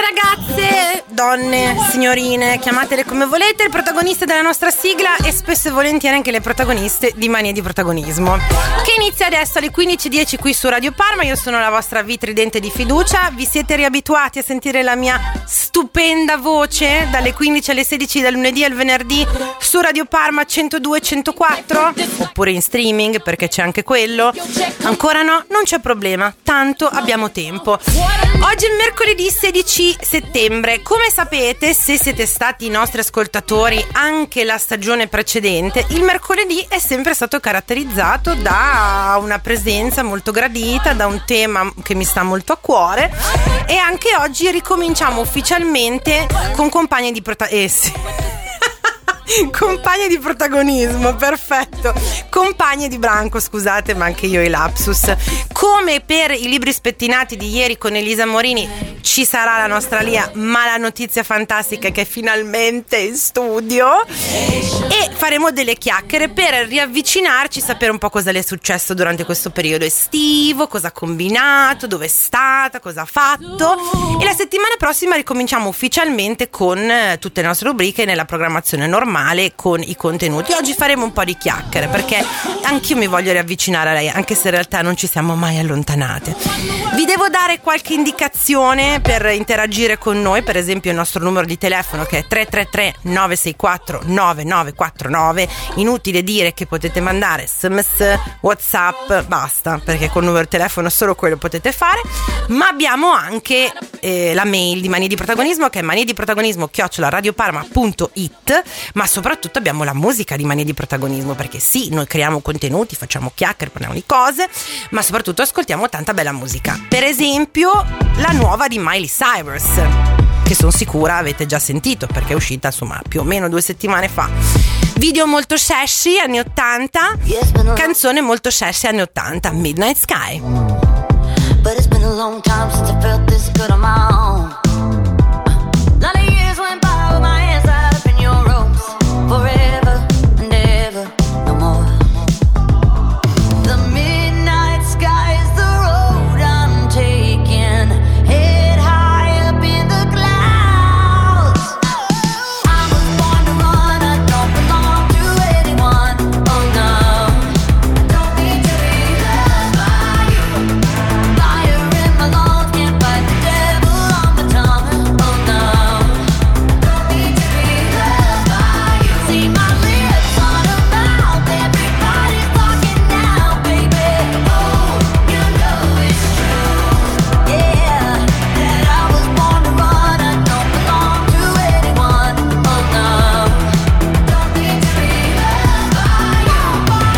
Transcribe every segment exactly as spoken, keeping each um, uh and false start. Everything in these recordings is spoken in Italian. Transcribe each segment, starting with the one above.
ragazze, donne, signorine, chiamatele come volete, il protagonista della nostra sigla e spesso e volentieri anche le protagoniste di Manie di Protagonismo, che inizia adesso alle quindici e dieci qui su Radio Parma. Io sono la vostra vitridente di fiducia. Vi siete riabituati a sentire la mia stupenda voce dalle quindici alle sedici, dal lunedì al venerdì su Radio Parma centodue e centoquattro, oppure in streaming, perché c'è anche quello. Ancora no? Non c'è problema, tanto abbiamo tempo. Oggi è mercoledì sedici settembre. Come sapete, se siete stati i nostri ascoltatori anche la stagione precedente, il mercoledì è sempre stato caratterizzato da una presenza molto gradita, da un tema che mi sta molto a cuore, e anche oggi ricominciamo ufficialmente con compagni di prota- eh, sì. Compagni di protagonismo, perfetto. Compagne di branco, scusate, ma anche io i lapsus. Come per i libri spettinati di ieri con Elisa Morini, ci sarà la nostra Lia, ma la notizia fantastica è che è finalmente in studio. E faremo delle chiacchiere per riavvicinarci, sapere un po' cosa le è successo durante questo periodo estivo, cosa ha combinato, dove è stata, cosa ha fatto. E la settimana prossima ricominciamo ufficialmente con tutte le nostre rubriche nella programmazione normale, con i contenuti. Oggi faremo un po' di chiacchiere perché anch'io mi voglio riavvicinare a lei, anche se in realtà non ci siamo mai allontanate. Vi devo dare qualche indicazione per interagire con noi, per esempio il nostro numero di telefono che è tre tre tre nove sei quattro nove nove quattro nove. Inutile dire che potete mandare sms, whatsapp, basta, perché col numero di telefono solo quello potete fare, ma abbiamo anche eh, la mail di Manie di Protagonismo, che è maniediprotagonismo chiocciola radioparma punto it, ma soprattutto abbiamo la musica di Manie di Protagonismo, perché sì, noi creiamo contenuti, facciamo chiacchiere, parliamo di cose, ma soprattutto ascoltiamo tanta bella musica. Per esempio la nuova di Miley Cyrus, che sono sicura avete già sentito perché è uscita insomma più o meno due settimane fa. Video molto sexy anni ottanta, canzone molto sexy anni ottanta, Midnight Sky. But it's been a long time since I felt this good on my own. Lot of years went by with my hands up in your ropes, forever and ever, no more. The midnight sky is the road I'm taking, head high up in the clouds. I was born to run, I don't belong to anyone, oh no. Don't need to be loved by you. Fire in my lungs, can't fight the devil on my tongue, oh no. Don't need to be loved by you. See my lips on a mouth, everybody's talking now, baby. Oh, you know it's true, yeah, that I was born to run, I don't belong to anyone, oh no. Don't need to be loved by you, by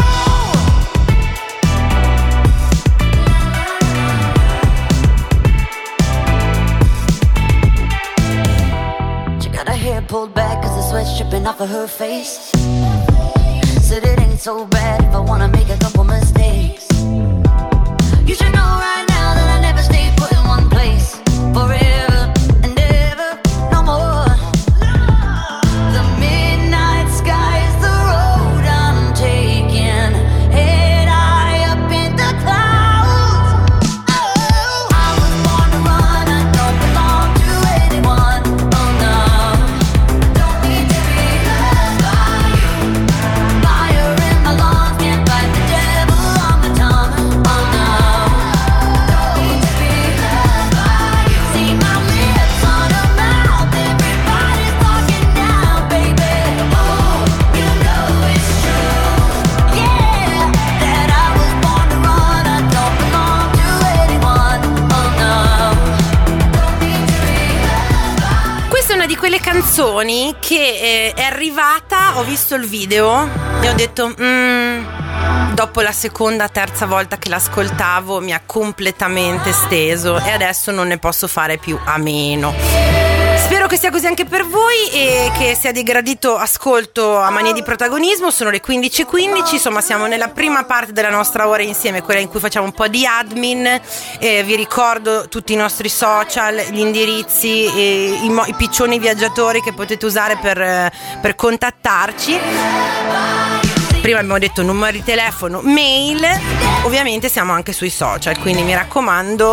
you. She got her hair pulled back cause the sweat's dripping off of her face. Said it ain't so bad if I wanna make a couple mistakes. You should know right now that I never stay put in one place forever and ever, no more. The midnight sky is the road I'm taking, head high up in the clouds. Oh, I was born to run, I don't belong to anyone, oh no. Don't need to be loved by you. Fire in my lungs, can't fight the devil on my tongue, oh no. Don't need to be loved by you. See my lips on a mouth, everybody's talking now, baby. Oh, you know it's true, yeah, that I was born to run, I don't belong to anyone, oh no. Don't need to be loved by. Questa è una di quelle canzoni che eh, è arrivata, ho visto il video e ho detto "Mm", dopo la seconda, terza volta che l'ascoltavo mi ha completamente steso e adesso non ne posso fare più a meno. Spero che sia così anche per voi e che sia di gradito ascolto a Manie di Protagonismo. Sono le quindici e quindici, insomma siamo nella prima parte della nostra ora insieme, quella in cui facciamo un po' di admin. Eh, vi ricordo tutti i nostri social, gli indirizzi, e i, mo- i piccioni viaggiatori che potete usare per, per contattarci. Prima abbiamo detto numero di telefono, mail, ovviamente siamo anche sui social, quindi mi raccomando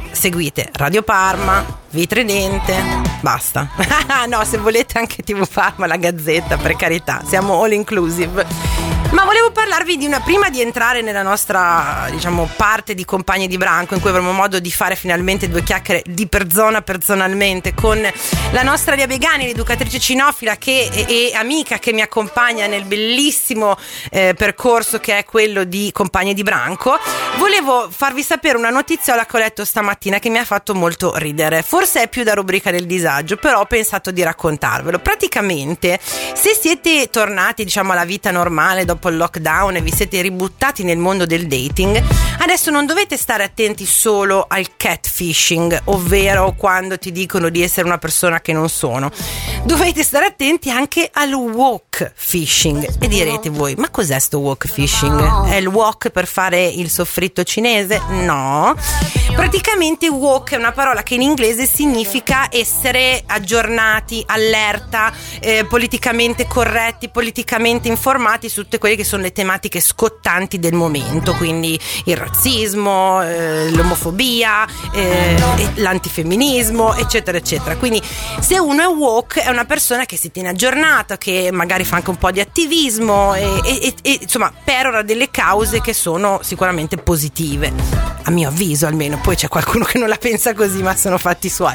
seguite Radio Parma, Vitridente, basta. No, se volete anche T V Parma, la Gazzetta, per carità, siamo all inclusive. Ma volevo parlarvi di una, prima di entrare nella nostra, diciamo, parte di Compagni di Branco, in cui avremo modo di fare finalmente due chiacchiere di persona personalmente con la nostra Lia Begani, l'educatrice cinofila che, e, e amica che mi accompagna nel bellissimo eh, percorso che è quello di Compagni di Branco. Volevo farvi sapere una notiziola che ho letto stamattina che mi ha fatto molto ridere. Forse è più da rubrica del disagio, però ho pensato di raccontarvelo. Praticamente, se siete tornati, diciamo, alla vita normale dopo il lockdown e vi siete ributtati nel mondo del dating, adesso non dovete stare attenti solo al catfishing, ovvero quando ti dicono di essere una persona che non sono. Dovete stare attenti anche al walk fishing. E direte voi, ma cos'è sto walk fishing? È il walk per fare il soffritto cinese? No. Praticamente walk è una parola che in inglese significa essere aggiornati, allerta, eh, politicamente corretti, politicamente informati su tutte quelle che sono le tematiche scottanti del momento, quindi il razzismo, eh, l'omofobia, eh, l'antifemminismo, eccetera eccetera. Quindi se uno è woke è una persona che si tiene aggiornata, che magari fa anche un po' di attivismo e, e, e insomma perora delle cause che sono sicuramente positive, a mio avviso almeno. Poi c'è qualcuno che non la pensa così, ma sono fatti suoi.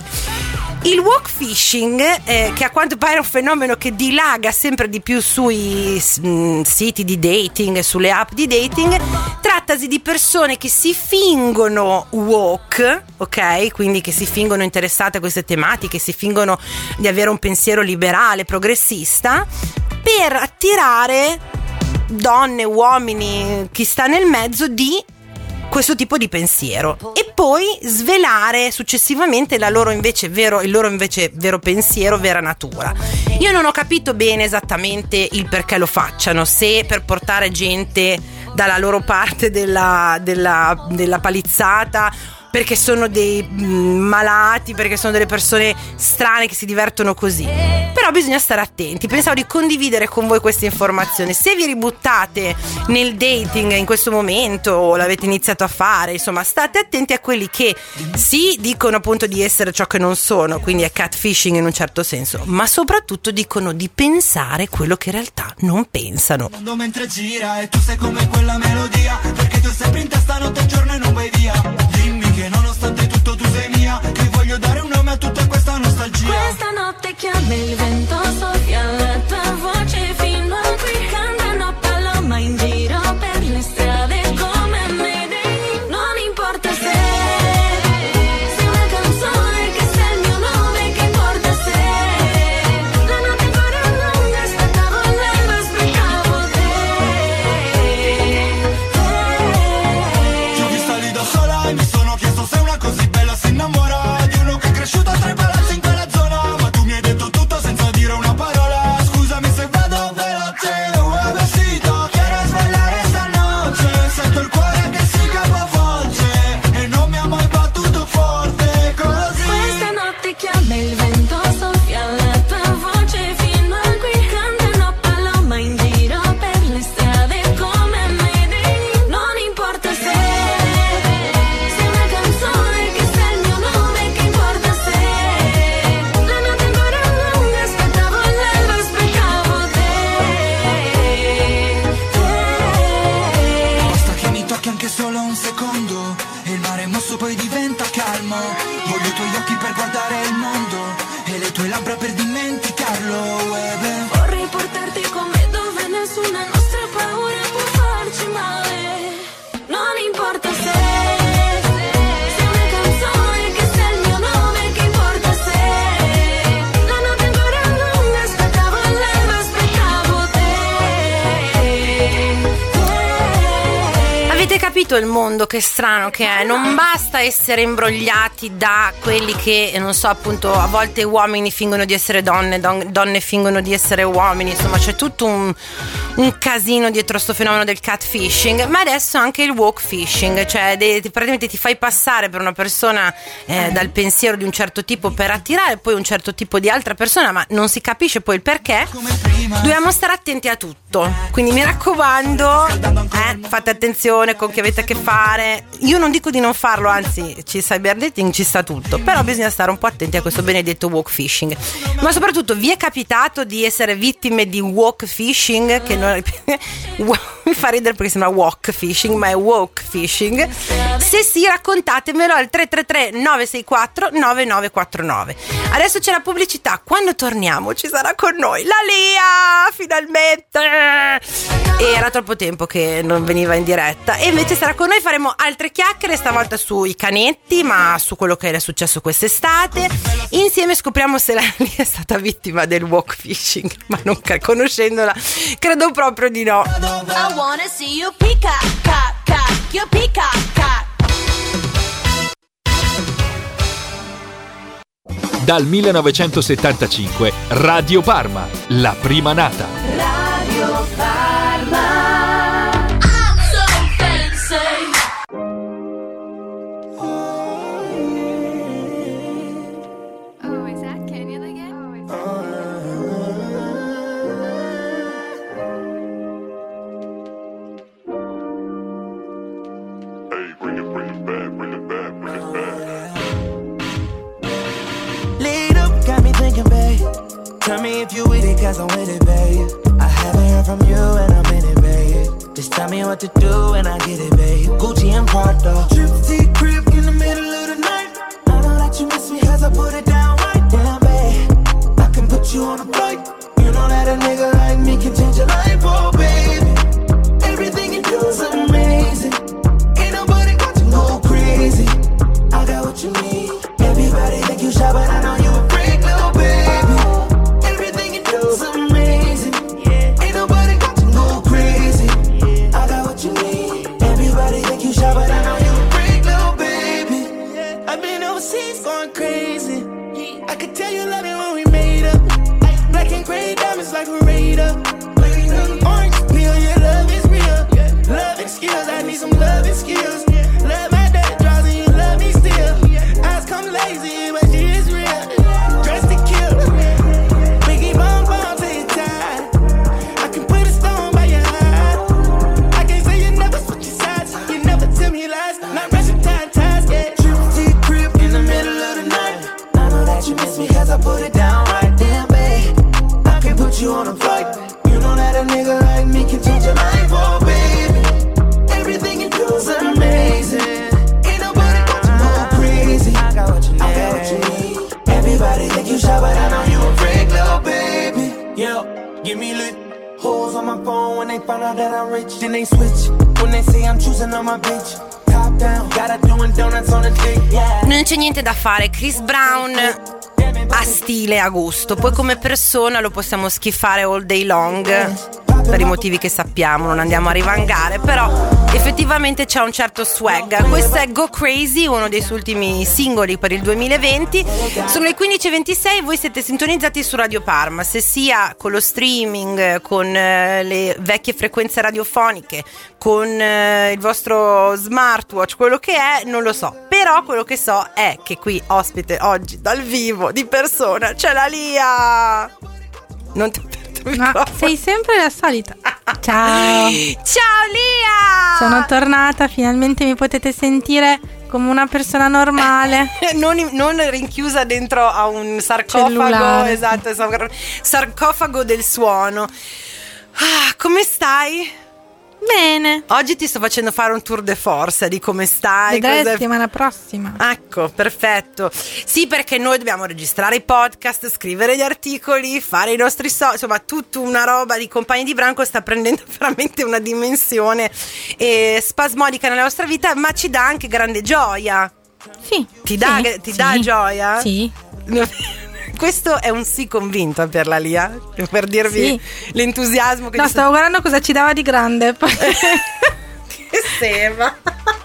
Il walk fishing, eh, che a quanto pare è un fenomeno che dilaga sempre di più sui mh, siti di dating, sulle app di dating, trattasi di persone che si fingono woke, ok? Quindi che si fingono interessate a queste tematiche, si fingono di avere un pensiero liberale, progressista, per attirare donne, uomini, chi sta nel mezzo di questo tipo di pensiero e poi svelare successivamente la loro invece vero, il loro invece vero pensiero, vera natura. Io non ho capito bene esattamente il perché lo facciano, se per portare gente dalla loro parte della, della, della palizzata, perché sono dei malati, perché sono delle persone strane che si divertono così. Però bisogna stare attenti. Pensavo di condividere con voi queste informazioni. Se vi ributtate nel dating in questo momento o l'avete iniziato a fare, insomma, state attenti a quelli che sì, dicono appunto di essere ciò che non sono, quindi è catfishing in un certo senso, ma soprattutto dicono di pensare quello che in realtà non pensano. Quando mentre gira e tu sei come quella melodia, perché tu sempre in testa notte e giorno e non vai via. Dimmi che nonostante tutto tu sei mia, che voglio dare un nome a tutta questa nostalgia. Questa notte chiama il vento, soffia la tua voce fino a qui, cantano paloma in giro per le strade come me. Non importa se sei una canzone, che sei il mio nome, che importa se la notte ancora lunga, aspettavo l'alba, aspettavo te. Ti ho vista lì da sola e mi sono chiesto se una così bella si innamora di uno che è cresciuto tra i palazzi in quella zona. Ma tu mi hai detto tutto senza dire una parola. Scusami se vado veloce, un vestito, quiero sbagliare stanotte. Sento il cuore che si capovolge e non mi ha mai battuto forte così. Questa notte chiama il vento, soffia la tua voce fino a qui, cantano paloma in giro per le strade come me. Non importa se sei una canzone, che sei il mio nome, che importa se la notte ancora lunga, aspettavo l'alba, aspettavo te. Basta che mi tocchi anche solo un secondo e il mare mosso poi diventa calmo. Voglio i tuoi occhi per guardare il mondo e le tue labbra per dimenticarlo, eh beh. Vorrei portarti con me dove nessuna nostra paura può farci male. Non importa se sei una canzone, che sei il mio nome, che importa se la notte ancora lunga, aspettavo l'alba, aspettavo te. Avete capito il mondo che strano che è? Non basta essere imbrogliati da quelli che, non so, appunto, a volte uomini fingono di essere donne, don- donne fingono di essere uomini, insomma c'è tutto un, un casino dietro sto fenomeno del catfishing, ma adesso anche il walk fishing, cioè de- praticamente ti fai passare per una persona eh, dal pensiero di un certo tipo per attirare poi un certo tipo di altra persona, ma non si capisce poi il perché. Dobbiamo stare attenti a tutto, quindi mi raccomando, eh, fate attenzione persone con chi avete a che fare. Io non dico di non farlo, anzi, ci cyber dating ci sta tutto, però bisogna stare un po' attenti a questo benedetto walk fishing. Ma soprattutto, vi è capitato di essere vittime di walk fishing? Che non mi fa ridere perché sembra walk fishing, ma è walk fishing. Se sì, raccontatemelo al tre tre tre nove sei quattro nove nove quattro nove. Adesso c'è la pubblicità. Quando torniamo ci sarà con noi la Lia, finalmente. E era troppo tempo che non veniva in diretta, e invece sarà con noi. Faremo altre chiacchiere, stavolta sui canetti, ma su quello che è successo quest'estate. Insieme scopriamo se la Lia è stata vittima del walk fishing, ma non conoscendola credo proprio di no. I wanna see you peacock, cock, cock, you peacock, cock. Dal millenovecentosettantacinque Radio Parma, la prima nata. Radio Parma. I'm so fancy. Oh, is that Kenya again? Hey, bring it, bring it back, bring it back, bring it back. Lead up, got me thinking, babe. Tell me if you with it, cause I'm with it, babe. I haven't heard from you and I'm in it, babe. Just tell me what to do and I get it, babe. Gucci and Prada. Trip to your crib in the middle of the night. I know that you miss me cause I put it down right. Damn, babe, I can put you on a flight. You know that a nigga like me can change your life, oh, baby. Everything you do is amazing. Ain't nobody got you go crazy. I got what you need. Everybody think you shy, but I know you a freak, little baby. Everything you do is amazing. Ain't nobody got you go crazy. I got what you need. Everybody think you shy, but I know you a freak, little baby. I've been overseas going crazy. I could tell you love it when we made up. Black and gray diamonds like a radar. Orange peel, your love is real. Love and skills, I need some love and skills. Love my dad draws and you love me still. Eyes come lazy, but she is real. Dressed to kill. Biggie bomb bomb till you tired. I can put a stone by your heart. I can't say you never switch your sides. You never tell me lies. Not rushing time ties, yeah. Trip to your crib in the middle of the night. I know that you miss me cause I put it down right. Damn, babe, I can put you on a flight. You know that a nigga like me can change your life, oh, baby. Everything you do is amazing. Ain't nobody got you go crazy. I got what you need. I got what you need. Everybody think you shy, but I know you a freak, little baby. Yeah, give me lit. Hoes on my phone when they find out that I'm rich. Then they switch when they say I'm choosing on my bitch. Top down, gotta doing donuts on a dick, yeah. Non c'è niente da fare, Chris Brown ha stile a gusto, poi come persona lo possiamo schifare all day long per i motivi che sappiamo, non andiamo a rivangare, però effettivamente c'ha un certo swag. Questo è Go Crazy, uno dei suoi ultimi singoli per il duemilaventi. Sono le quindici e ventisei, voi siete sintonizzati su Radio Parma, se sia con lo streaming, con eh, le vecchie frequenze radiofoniche, con eh, il vostro smartwatch, quello che è, non lo so, però quello che so è che qui ospite oggi dal vivo, di persona, c'è la Lia. Non ti ho aperto il Ma microfono. sei sempre la solita. Ciao. Ciao Lia! Sono tornata, finalmente mi potete sentire come una persona normale. non, non rinchiusa dentro a un sarcofago. Cellulare. Esatto, sarcofago del suono. Ah, come stai? Bene. Oggi ti sto facendo fare un tour de force di come stai. Vedrai la cos'è- settimana prossima. Ecco, perfetto. Sì, perché noi dobbiamo registrare i podcast, scrivere gli articoli, fare i nostri social, insomma, tutta una roba di compagni di branco sta prendendo veramente una dimensione eh, spasmodica nella nostra vita, ma ci dà anche grande gioia. Sì. Ti dà, sì, ti sì. dà gioia? Sì. Questo è un sì convinto per la Lia, per dirvi Sì. l'entusiasmo che No, ci stavo guardando cosa ci dava di grande. Poi- Che sema.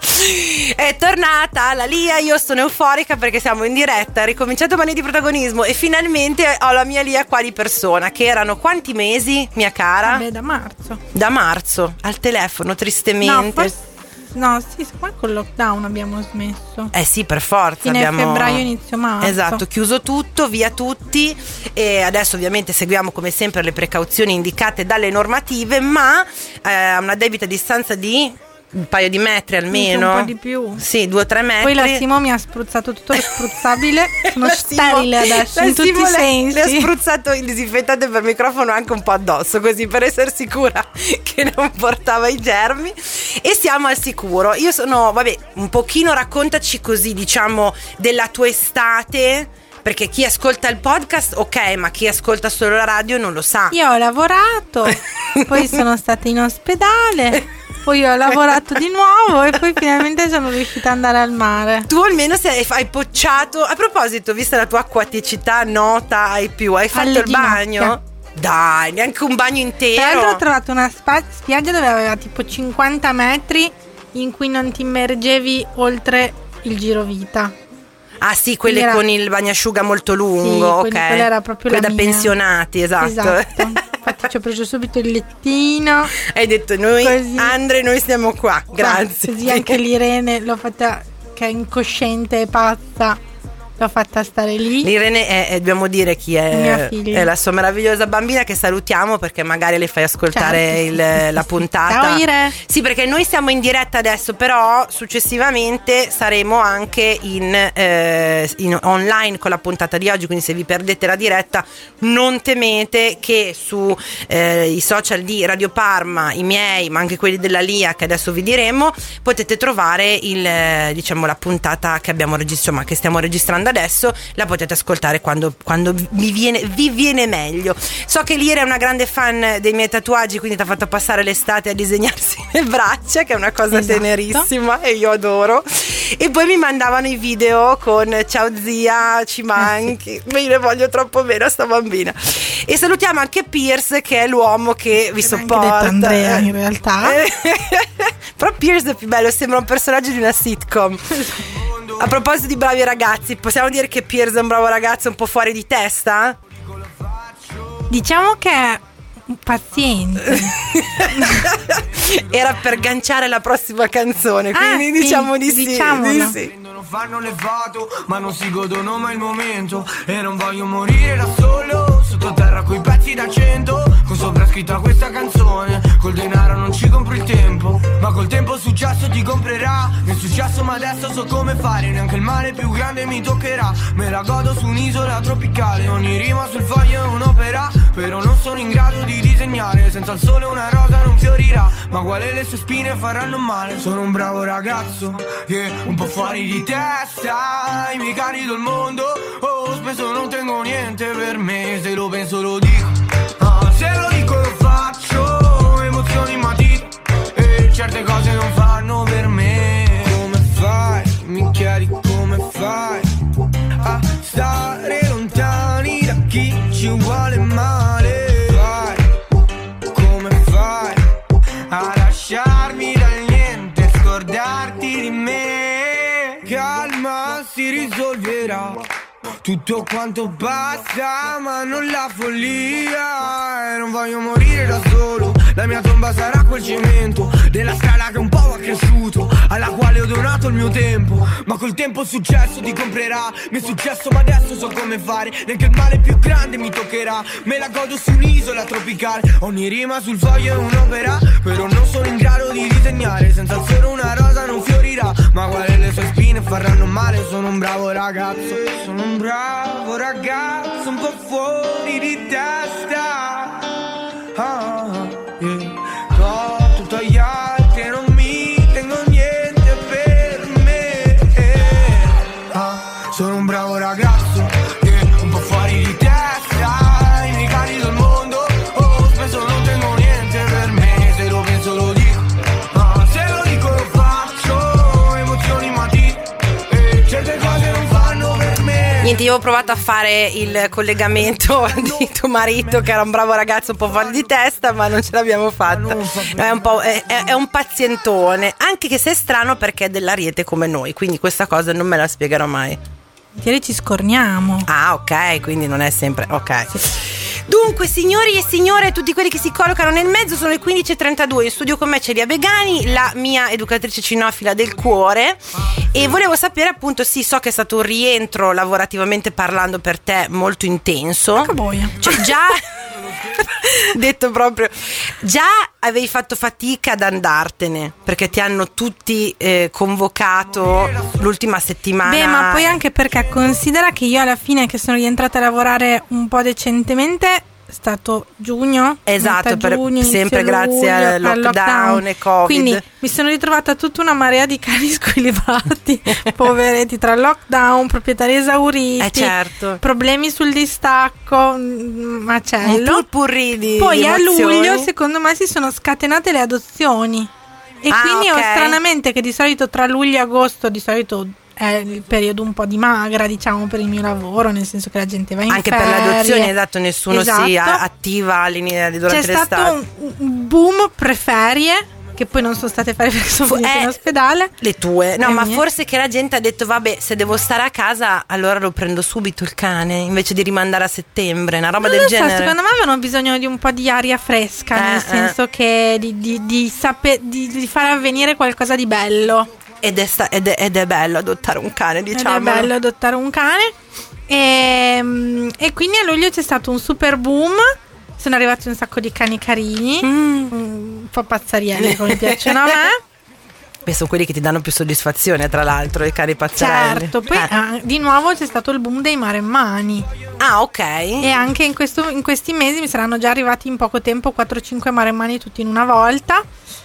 È tornata la Lia, io sono euforica perché siamo in diretta, ricominciato Mani di protagonismo e finalmente ho la mia Lia qua di persona, che erano quanti mesi, mia cara? Vabbè, da marzo. Da marzo, al telefono, tristemente. No, forse, no, sì, qua col lockdown abbiamo smesso. Eh sì, per forza. Fine abbiamo... febbraio, inizio marzo. Esatto, chiuso tutto, via tutti. E adesso ovviamente seguiamo come sempre le precauzioni indicate dalle normative, ma eh, a una debita distanza di un paio di metri almeno. Un po' di più. Sì, due o tre metri. Poi la Simo mi ha spruzzato tutto lo spruzzabile. Sono La sterile Simo- adesso la in tutti Simo i le- sensi. Le ha spruzzato il disinfettante per microfono anche un po' addosso, così per essere sicura che non portava i germi. E siamo al sicuro. Io sono, vabbè, un pochino raccontaci così, diciamo, della tua estate. Perché chi ascolta il podcast, ok, ma chi ascolta solo la radio non lo sa. Io ho lavorato, poi sono stata in ospedale, poi ho lavorato di nuovo e poi finalmente sono riuscita ad andare al mare. Tu almeno sei, hai pocciato. A proposito, vista la tua acquaticità nota ai più, hai fatto Alle il bagno? ginocchia. Dai, neanche un bagno intero. Tra l'altro ho trovato una spa- spiaggia dove aveva tipo cinquanta metri in cui non ti immergevi oltre il girovita. Ah sì, quelle Era- con il bagnasciuga molto lungo, Sì, ok. quelli- quella era proprio quelle la da mia. pensionati, esatto. Esatto. Infatti ci ho preso subito il lettino. Hai detto noi, Così. Andre, noi stiamo qua, grazie. Ah, così anche l'Irene l'ho fatta, che è incosciente e pazza, l'ho fatta stare lì. L'Irene è, è- dobbiamo dire chi Mia è, figlia. è la sua meravigliosa bambina, che salutiamo perché magari le fai ascoltare Certo, il- sì, sì, la sì. puntata. Ciao, Ire. Sì, perché noi siamo in diretta adesso, però successivamente saremo anche in, eh, in online con la puntata di oggi, quindi se vi perdete la diretta non temete che su eh, i social di Radio Parma, i miei ma anche quelli della Lia che adesso vi diremo, potete trovare il, eh, diciamo, la puntata che abbiamo registrato, ma che stiamo registrando adesso, la potete ascoltare quando, quando vi, viene, vi viene meglio. So che Lira è una grande fan dei miei tatuaggi, quindi ti ha fatto passare l'estate a disegnarsi le braccia, che è una cosa Esatto. tenerissima e io adoro. E poi mi mandavano i video con ciao zia, ci manchi, io le voglio troppo bene a sta bambina. E salutiamo anche Pierce, che è l'uomo che vi Che mi ha anche sopporta. detto Andrea, in realtà. Però Pierce è più bello, sembra un personaggio di una sitcom. A proposito di bravi ragazzi, possiamo dire che Pierce è un bravo ragazzo un po' fuori di testa? Diciamo che è paziente. Era per ganciare la prossima canzone, quindi Ah, sì, diciamo di sì, diciamolo. di sì. Non fanno le foto, ma non si godono mai il momento. E non voglio morire da solo, sottoterra coi pezzi da cento, con sopra scritta questa canzone. Col denaro non ci compro il tempo, ma col tempo il successo ti comprerà. Nel successo ma adesso so come fare, neanche il male più grande mi toccherà. Me la godo su un'isola tropicale, ogni rima sul foglio è un'opera. Però non sono in grado di disegnare, senza il sole una rosa non fiorirà. Ma quale le sue spine faranno male. Sono un bravo ragazzo, yeah, un po' fuori di testa. I miei cari del mondo, oh, spesso non tengo niente per me. Se lo penso lo dico, ah, se lo dico lo faccio. Emozioni matite, e certe cose non fanno per me. Come fai, mi chiedi come fai a stare lontani da chi ci vuole male. Fai, come fai a lasciarmi dal niente, scordarti di me. Calma, si risolverà tutto quanto passa, ma non la follia. E non voglio morire da solo, la mia tomba sarà quel cemento della scala che un po' ha cresciuto, alla quale ho donato il mio tempo. Ma col tempo il successo ti comprerà. Mi è successo ma adesso so come fare, neanche il male più grande mi toccherà. Me la godo su un'isola tropicale, ogni rima sul foglio è un'opera. Però non sono in grado di disegnare, senza il sole una rosa non fiorirà. Ma quale le sue spine faranno male. Sono un bravo ragazzo, sono un bravo ragazzo, un po' fuori di testa. Ah, yeah. Do tutto agli altri e non mi tengo niente per me. Ah, sono un bravo ragazzo, yeah, un po' fuori di testa. I miei cari del mondo, oh, spesso non tengo niente per me. Se lo penso lo dico, ah, se lo dico lo faccio. Emozioni matite, e certe cose non fanno per me. Niente, io ho provato a fare il collegamento di tuo marito, che era un bravo ragazzo un po' fuori di testa, ma non ce l'abbiamo fatta. È un po', è, è- è un pazientone, anche che se è strano perché è dell'Ariete come noi, quindi questa cosa non me la spiegherò mai. Ieri ci scorniamo. Ah, ok, quindi non è sempre ok. Dunque, signori e signore, tutti quelli che si collocano nel mezzo, sono le quindici e trentadue. In studio con me c'è Lia Begani, la mia educatrice cinofila del cuore. E volevo sapere, appunto, sì, so che è stato un rientro lavorativamente parlando per te molto intenso. Che boia. Cioè, già detto proprio, già avevi fatto fatica ad andartene perché ti hanno tutti eh, convocato l'ultima settimana. Beh, ma poi anche perché considera che io alla fine, che sono rientrata a lavorare un po' decentemente, è stato giugno, esatto, per, giugno, sempre grazie luglio, al lockdown, lockdown e Covid. Quindi mi sono ritrovata tutta una marea di cani squilibrati, poveretti, tra lockdown, proprietari esauriti, eh certo, problemi sul distacco, macello. Un purpurri di Poi a emozioni. luglio secondo me si sono scatenate le adozioni e ah, quindi okay. ho stranamente, che di solito tra luglio e agosto di solito è il periodo un po' di magra, diciamo, per il mio lavoro, nel senso che la gente va in anche ferie. Per le adozioni, esatto, nessuno esatto. si attiva all'inizio durante C'è l'estate. stato un boom preferie che poi non sono state ferie perché sono finite eh, in ospedale. Le tue, no, le ma mie. forse che la gente ha detto vabbè, se devo stare a casa allora lo prendo subito il cane invece di rimandare a settembre, una roba Non del lo so, genere. secondo me avevano bisogno di un po' di aria fresca, Eh, nel senso eh. che di, di, di, sape, di, di fare avvenire qualcosa di bello. Ed è, sta- ed, è, ed è bello adottare un cane, diciamo. Ed è bello adottare un cane. E, e quindi a luglio c'è stato un super boom. Sono arrivati un sacco di cani carini, Mm. un po' pazzarielli come piacciono a me. Beh, sono quelli che ti danno più soddisfazione, tra l'altro, i cani pazzarelli. Certo, poi Eh. ah, di nuovo c'è stato il boom dei maremmani. Ah, ok. E anche in, questo, in questi mesi mi saranno già arrivati in poco tempo quattro cinque maremmani tutti in una volta.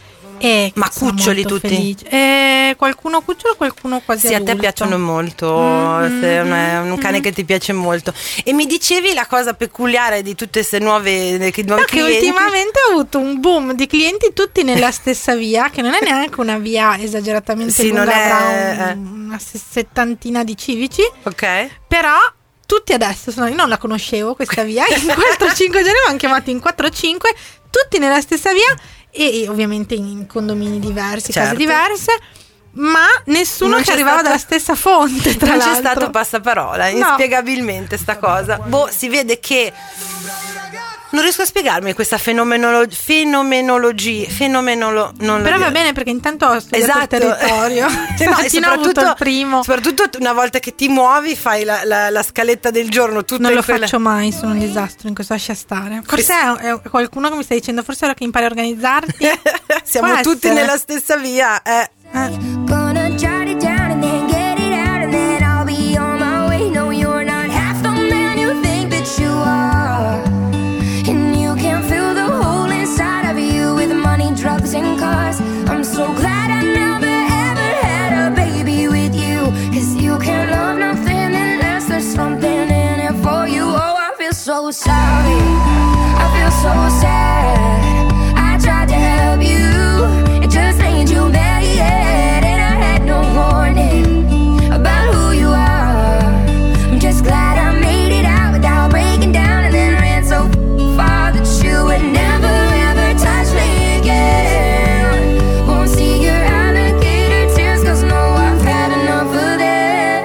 E Ma sono cuccioli molto tutti? felice. E qualcuno cucciolo, qualcuno quasi Sì, a adulto. te piacciono molto, Mm, se è una- mm, un cane mm. che ti piace molto. E mi dicevi la cosa peculiare di tutte queste nuove, che nuovi No, che clienti. ultimamente ho avuto un boom di clienti tutti nella stessa via, che non è neanche una via esageratamente Sì, lunga, non è- avrà eh. un- una settantina di civici, Ok. però tutti adesso sono, io non la conoscevo questa via, in quattro cinque giorni mi hanno chiamato in quattro cinque, tutti nella stessa via e, e ovviamente in condomini diversi, Certo. case diverse, ma nessuno Non che c'è arrivava stato- dalla stessa fonte, tra Non c'è l'altro. stato passaparola, No. inspiegabilmente sta cosa. Boh, si vede che non riesco a spiegarmi questa fenomenolo- fenomenologia, fenomenolo, non lo Però va dire. bene perché intanto ho studiato Esatto. il territorio. No, e Stamattina ho avuto il primo. soprattutto una volta che ti muovi fai la, la- la scaletta del giorno tutta Non in lo quella- faccio mai, sono un disastro in questo, lascia stare. Forse è, è qualcuno che mi sta dicendo, forse ora che impari a organizzarti. Siamo Può tutti essere. nella stessa via, eh. Eh, Gonna jot it down and then get it out and then I'll be on my way. No, you're not half the man you think that you are. And you can fill the hole inside of you with money, drugs and cars. I'm so glad I never ever had a baby with you. Cause you can't love nothing unless there's something in it for you. Oh, I feel so sorry. I feel so sad. I tried to help you. It just made you mad. And I had no warning about who you are. I'm just glad I made it out without breaking down and then ran so far that you would never ever touch me again. Won't see your alligator tears cause no, I've had enough of them.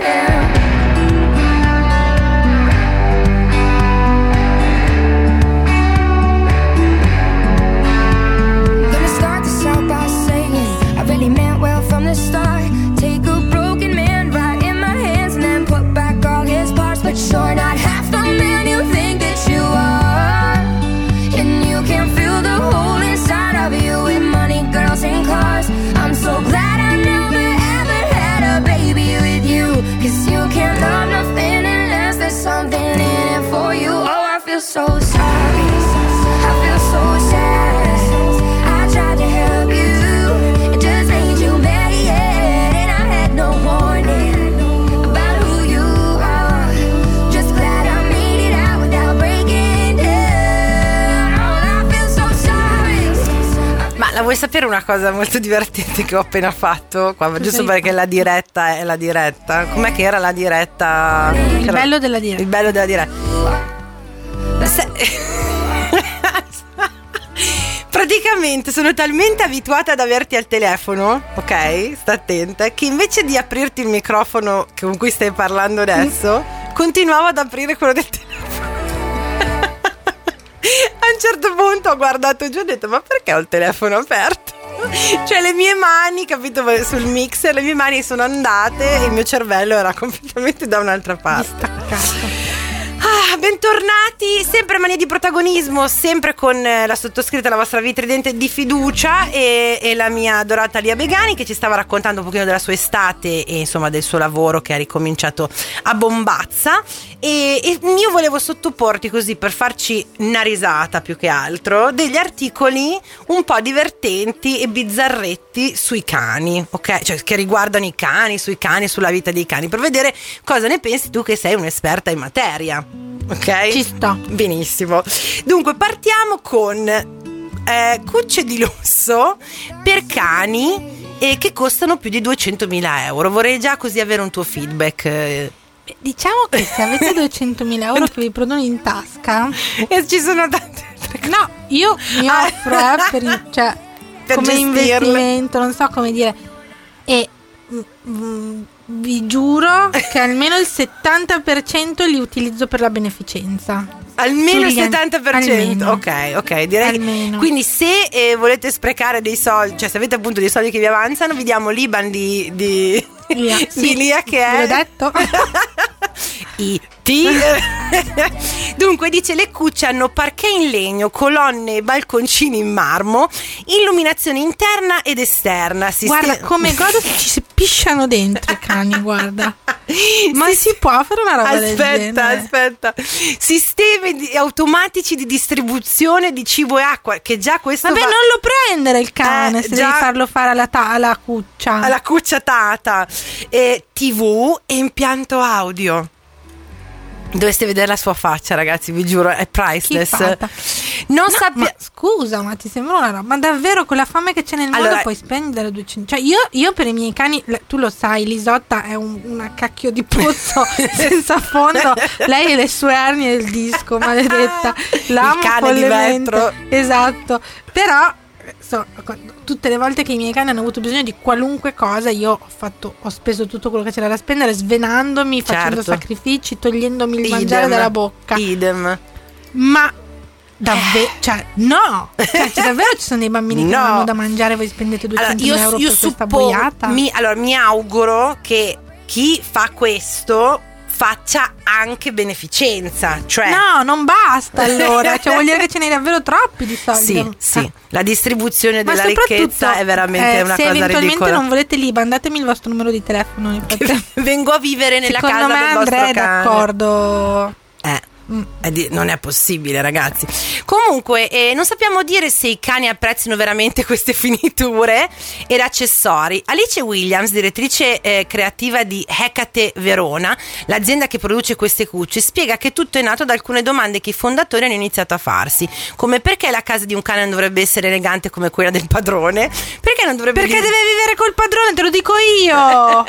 Gonna start this out by saying I really meant well from the start. Take a broken man right in my hands and then put back all his parts. But you're not half the man you think that you are. And you can fill the hole inside of you with money, girls and cars. I'm so glad I never ever had a baby with you. Cause you can't love nothing unless there's something in it for you. Oh, I feel so sorry. I feel so sad. I tried to help you. It just made you mad, yeah. And I had no warning about who you are. Just glad I made it out without breaking down. Oh, I feel so sorry. Ma la vuoi sapere una cosa molto divertente che ho appena fatto? Qua, giusto hai perché la diretta è la diretta. Com'è che era la diretta? il C'era- bello della diretta. Il bello della diretta. Se- Praticamente sono talmente abituata ad averti al telefono, ok? Sta attenta, che invece di aprirti il microfono con cui stai parlando adesso, continuavo ad aprire quello del telefono. A un certo punto ho guardato giù e ho detto: ma perché ho il telefono aperto? Cioè le mie mani, capito, sul mixer, le mie mani sono andate e il mio cervello era completamente da un'altra parte. Distaccato. Ah, bentornati, sempre Mania di Protagonismo, sempre con eh, la sottoscritta, la vostra vitridente di fiducia e, e la mia adorata Lia Begani, che ci stava raccontando un pochino della sua estate e insomma del suo lavoro che ha ricominciato a bombazza. E, e io volevo sottoporti, così per farci una risata più che altro, degli articoli un po' divertenti e bizzarretti sui cani, ok? Cioè che riguardano i cani, sui cani, sulla vita dei cani, per vedere cosa ne pensi tu che sei un'esperta in materia. Ok? Ci sto. Benissimo. Dunque partiamo con eh, cucce di lusso per cani eh, che costano più di duecentomila euro. Vorrei già così avere un tuo feedback. eh. Diciamo che se avete duecentomila euro che vi prendono in tasca, E ci sono tante. no, io mi Ah. offro eh, per, il- cioè, Per come gestirle. investimento, non so come dire. E mm, mm, vi giuro che almeno il settanta per cento li utilizzo per la beneficenza. Almeno il Sugli an- settanta per cento. almeno. Ok, ok, direi. Almeno. Quindi se eh, volete sprecare dei soldi, cioè se avete appunto dei soldi che vi avanzano, vi diamo l'I B A N di di, Lia. di Sì, Lia, che è ve l'ho detto. I T. Dunque dice: le cucce hanno parquet in legno, colonne e balconcini in marmo, illuminazione interna ed esterna. Guarda sistema- come godo se ci si pisciano dentro i cani, guarda. Ma Sì, si può fare una roba del Aspetta, genere? aspetta. Sistemi di- automatici di distribuzione di cibo e acqua, che già questo Vabbè, va non lo prendere il cane Eh, se già- devi farlo fare alla, ta- alla cuccia. alla cucciatata. Eh, tivù e impianto audio. Dovreste vedere la sua faccia, ragazzi, vi giuro, è priceless. Schifata. Non No, sappia- ma scusa, ma ti sembra una roba? Ma davvero con la fame che c'è nel mondo Allora- puoi spendere duecento? Cioè io, io per i miei cani, l- tu lo sai, l'Isotta è un, una cacchio di pozzo senza fondo. Lei e le sue ernie del disco, maledetta. L'amo Il cane di follemente. vetro. Esatto. Però so, tutte le volte che i miei cani hanno avuto bisogno di qualunque cosa, io ho fatto, ho speso tutto quello che c'era da spendere, svenandomi, facendo Certo. sacrifici, togliendomi il Idem. mangiare dalla bocca. Idem. Ma davvero, cioè, no, cioè, cioè, davvero ci sono dei bambini che No. non hanno da mangiare, voi spendete Allora, duecento io, euro io per questa suppongo, boiata? mi, allora, mi auguro che chi fa questo faccia anche beneficenza, cioè No, non basta allora, cioè vuol dire che ce n'hai davvero troppi di soldi. sì, sì, Ah. la distribuzione Ma della soprattutto, ricchezza è veramente eh, una se cosa eventualmente ridicola. non volete l'I B A N, datemi il vostro numero di telefono nel frattempo. Vengo a vivere nella Secondo casa me del vostro Andrea è cane. d'accordo. Eh. Mm. È di- non è possibile, ragazzi. Comunque eh, non sappiamo dire se i cani apprezzino veramente queste finiture ed accessori. Alice Williams, direttrice eh, creativa di Hecate Verona, l'azienda che produce queste cucce, spiega che tutto è nato da alcune domande che i fondatori hanno iniziato a farsi, come: perché la casa di un cane non dovrebbe essere elegante come quella del padrone? Perché non dovrebbe Perché vivere- deve vivere col padrone, te lo dico io.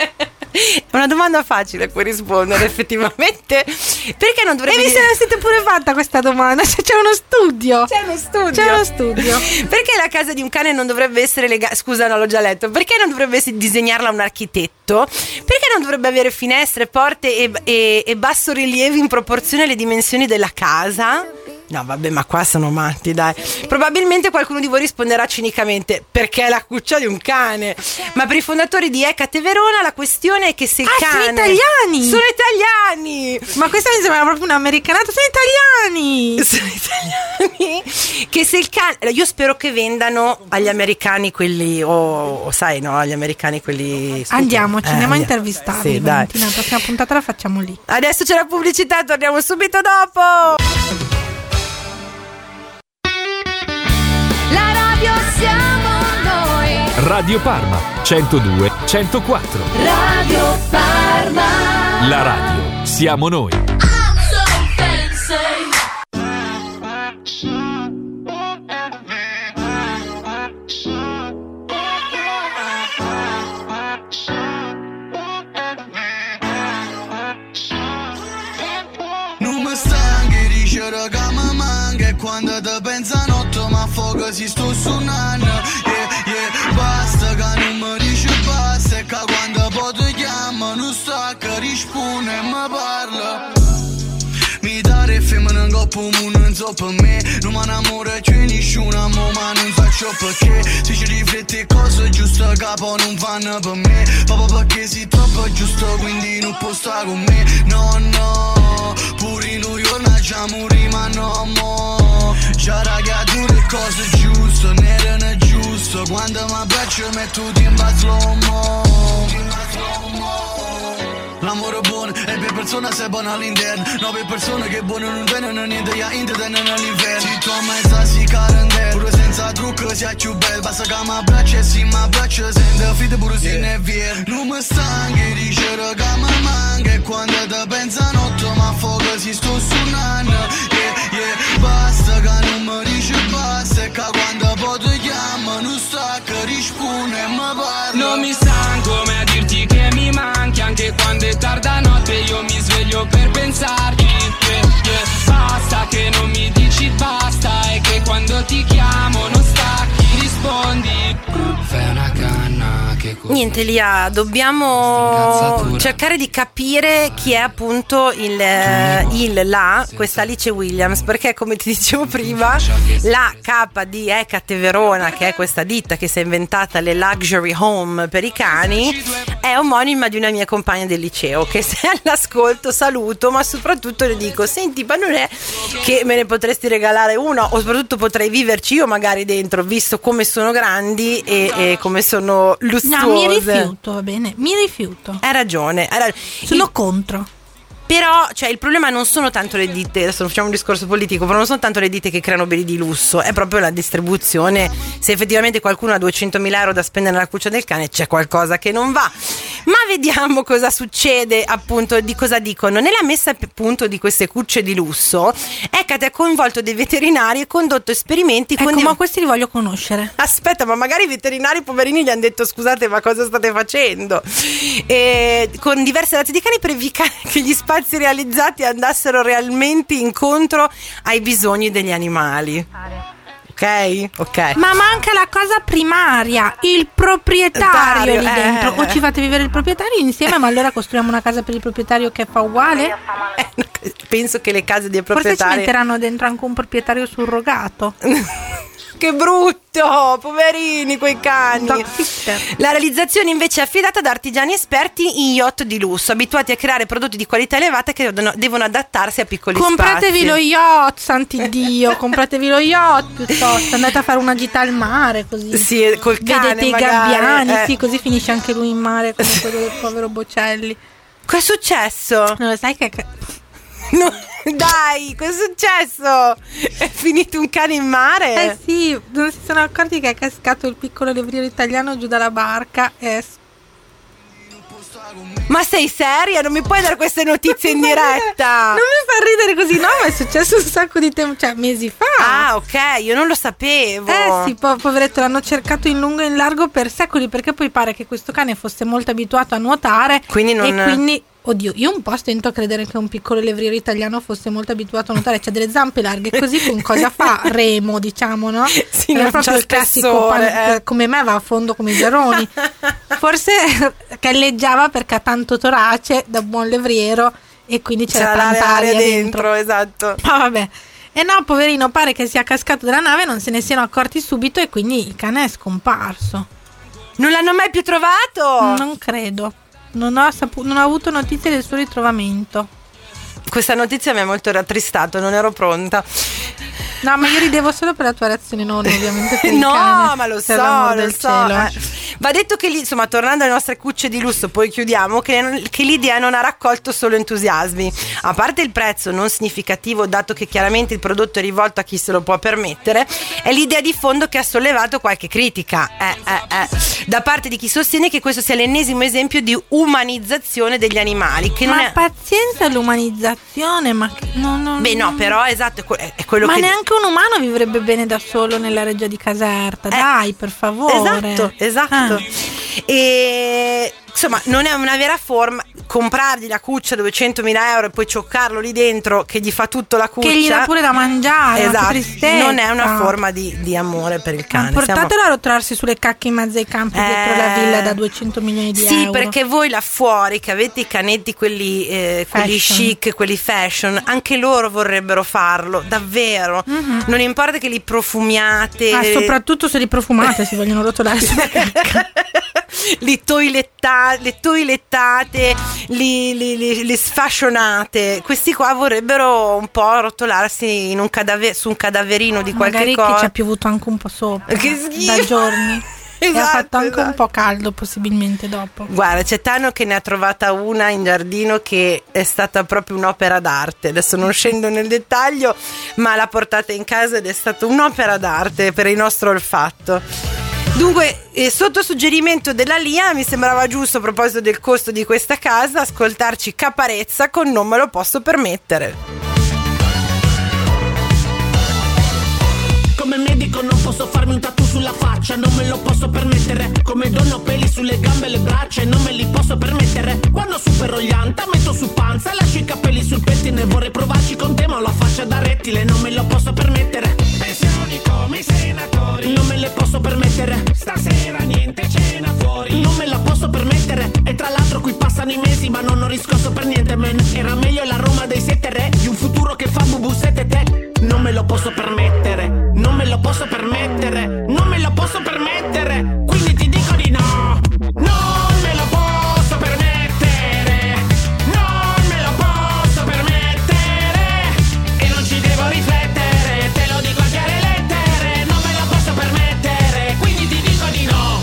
È una domanda facile a cui rispondere, effettivamente. Perché non E dovrebbe vi se la siete pure fatta questa domanda? Cioè, c'è uno studio. C'è uno studio. C'è uno studio. Perché la casa di un cane non dovrebbe essere legata? Scusa, no, l'ho già letto. Perché non dovrebbe essere- disegnarla un architetto? Perché non dovrebbe avere finestre, porte e, e, e basso rilievo in proporzione alle dimensioni della casa? No, vabbè, ma qua sono matti, dai. Probabilmente qualcuno di voi risponderà cinicamente: perché è la cuccia di un cane. Ma per i fondatori di Hecate Verona la questione è che se il Ah, sono cane... italiani! Sono italiani! Ma questa mi sembra proprio un'americanata. Sono italiani. Sono italiani che se il cane, io spero che vendano agli americani quelli, o o sai, no, agli americani quelli stupidi. Andiamoci, Eh, andiamo a andiamo. intervistarli. Sì, dai. Valentina, la prossima puntata la facciamo lì. Adesso c'è la pubblicità, torniamo subito dopo. La radio siamo noi. Radio Parma centodue centoquattro. Radio Parma. La radio siamo noi. So fancy. Non mi stanchi di dicere che mi manca, e quando ti pensa notte mi affoga si sto suonando. Yeah, yeah, basta che non mi dici basta, e che quando poi ti chiamo non sta che risponde e mi parla. Mi dare femmina in coppa un non so per me. Non mi innamoro c'è nessuno, ma non faccio perché. Se ci rifletti cose giuste, capo non fanno per me. Proprio perché sei troppo giusto, quindi non può stare con me. No, no, pure in New York facciamo rima, no, mo. Già ragazzi, cose giuste, nere ne giusto. Quando mi piace metto tempo a slow-mo. L'amore è buono e per persona sei buono all'interno. No, per persone che buono non vengono niente, ya intendano all'inferno. Si tu mezza si carantella, pure senza trucco si è più bello. Basta che mi piace e si mi piace, sente fide pure se ne è vero. Non mi stanchi, dice che mi manca. E quando te pensa notte ma fuoco si sto suonando. Yeah, yeah, basta che non mi dice basta. E che quando poi ti chiamo non stacca, risponde e mi parla. Non mi stanco come a dirti che mi manchi. Anche quando è tarda notte io mi sveglio per pensarti. Yeah, yeah. Basta che non mi dici basta. E che quando ti chiamo non stacchi, rispondi. Fai una canna che cos'è? Niente Lia, dobbiamo cercare di capire chi è appunto il, il la, questa Alice Williams, perché come ti dicevo prima, la capa di Hecate Verona, che è questa ditta che si è inventata le luxury home per i cani, è omonima di una mia compagna del liceo, che se è all'ascolto saluto, ma soprattutto le dico: senti, ma non è che me ne potresti regalare uno, o soprattutto potrei viverci io magari dentro, visto come sono grandi e, e come sono lussuose. No, mi rifiuto, va bene, mi rifiuto. Hai ragione, hai ragione. Sono Il- contro. Però, cioè, il problema non sono tanto le ditte, adesso facciamo un discorso politico, però non sono tanto le ditte che creano beni di lusso, è proprio la distribuzione. Se effettivamente qualcuno ha duecentomila euro da spendere nella cuccia del cane, c'è qualcosa che non va. Ma vediamo cosa succede, appunto, di cosa dicono. Nella messa a punto di queste cucce di lusso, Hecate ha coinvolto dei veterinari e condotto esperimenti Ecco, con dei- ma questi li voglio conoscere. Aspetta, ma magari i veterinari poverini gli hanno detto: scusate, ma cosa state facendo? E con diverse razze di cani per evitare che gli spazi realizzati andassero realmente incontro ai bisogni degli animali. Ok? Ok. Ma manca la cosa primaria, il proprietario lì Eh, dentro. O eh. ci fate vivere il proprietario insieme, ma allora costruiamo una casa per il proprietario che fa uguale? Eh, penso che le case dei Forse ci proprietari. metteranno dentro anche un proprietario surrogato. Che brutto, poverini quei cani. Dog sitter. La realizzazione invece è affidata ad artigiani esperti in yacht di lusso, abituati a creare prodotti di qualità elevata che devono, devono adattarsi a piccoli Compratevi spazi. lo yacht, santi Dio, compratevi lo yacht piuttosto, andate a fare una gita al mare così. Sì, col cane, Vedete i magari, gabbiani, eh. sì, così finisce anche lui in mare come quello del povero Bocelli. Cosa è successo? Non lo sai che No, dai, cosa è successo? È finito un cane in mare? Eh sì, non si sono accorti che è cascato il piccolo levriero italiano giù dalla barca e Ma sei seria? Non mi puoi dare queste notizie in diretta? non mi fa ridere così, no, ma è successo un sacco di tempo, cioè mesi fa. Ah, ok, io non lo sapevo. Eh sì, po- poveretto, l'hanno cercato in lungo e in largo per secoli, perché poi pare che questo cane fosse molto abituato a nuotare. Quindi non- E quindi, oddio, io un po' stento a credere che un piccolo levriero italiano fosse molto abituato a nuotare. C'ha delle zampe larghe, così con cosa fa? Remo, diciamo, no? Sì, Era non proprio c'ha il classico spessore, pan- eh. come me va a fondo come i Geroni. Forse galleggiava perché ha tanto torace da buon levriero e quindi c'era, C'era tanta l'aria aria dentro, esatto. Ma vabbè. E no, poverino, pare che sia cascato dalla nave, non se ne siano accorti subito e quindi il cane è scomparso. Non l'hanno mai più trovato? Non credo. Non ho, sapu- non ho avuto notizie del suo ritrovamento. Questa notizia mi ha molto rattristato, non ero pronta. No, ma io ridevo solo per la tua reazione, non ovviamente per il No, cane, ma lo per so, l'amor lo del so. cielo. eh. Va detto che lì, insomma, tornando alle nostre cucce di lusso, poi chiudiamo, che, che l'idea non ha raccolto solo entusiasmi. A parte il prezzo non significativo, dato che chiaramente il prodotto è rivolto a chi se lo può permettere, è l'idea di fondo che ha sollevato qualche critica. Eh, eh, eh. Da parte di chi sostiene che questo sia l'ennesimo esempio di umanizzazione degli animali. Che non Ma è... pazienza all'umanizzazione, ma che- no, no, Beh, no, no. però esatto, è, que- è quello Ma che. neanche un umano vivrebbe bene da solo nella reggia di Caserta, dai, per favore. Esatto, esatto. Ah. E insomma, non è una vera forma. comprargli la cuccia duecentomila euro e poi cioccarlo lì dentro che gli fa tutto la cuccia, che gli dà pure da mangiare, esatto, che tristezza. non è una forma di, di amore per il cane. Portatelo Siamo... a rotolarsi sulle cacche in mezzo ai campi Eh, dietro la villa da duecento milioni di sì, euro. perché voi là fuori che avete i canetti quelli, eh, quelli Fashion. chic, quelli fashion, anche loro vorrebbero farlo, davvero. Mm-hmm. Non importa che li profumiate, Ah, soprattutto se li profumate si vogliono rotolare sulla cacca. li toiletta- le toilettate, li, li, li, li sfashionate. Questi qua vorrebbero un po' rotolarsi in un cadave- su un cadaverino di qualche Magari cosa. che ci ha piovuto anche un po' sopra Che schifo. da giorni. E ha Esatto, fatto anche un esatto. po' caldo possibilmente dopo. Guarda, c'è Tano che ne ha trovata una in giardino che è stata proprio un'opera d'arte. Adesso non scendo nel dettaglio, ma l'ha portata in casa ed è stata un'opera d'arte per il nostro olfatto. Dunque, eh, sotto suggerimento della Lia, mi sembrava giusto, a proposito del costo di questa casa, ascoltarci Caparezza con Non me lo posso permettere. Come medico non posso farmi un tattoo sulla faccia, non me lo posso permettere. Come donna ho peli sulle gambe e le braccia e non me li posso permettere. Quando supero gli anta metto su panza, lascio i capelli sul pettine. Vorrei provarci con te ma ho la faccia da rettile, non me lo posso permettere. Pensioni come i senatori, non me le posso permettere. Stasera niente cena fuori, non me la posso permettere. E tra l'altro qui passano i mesi ma non ho riscosso per niente, man. Era meglio la Roma dei sette re, di un futuro che fa bubu sette te. Non me lo posso permettere, non me lo posso permettere, non me lo posso permettere, quindi ti dico di no. Non me lo posso permettere, non me lo posso permettere, e non ci devo riflettere, te lo dico a chiare lettere, non me lo posso permettere, quindi ti dico di no.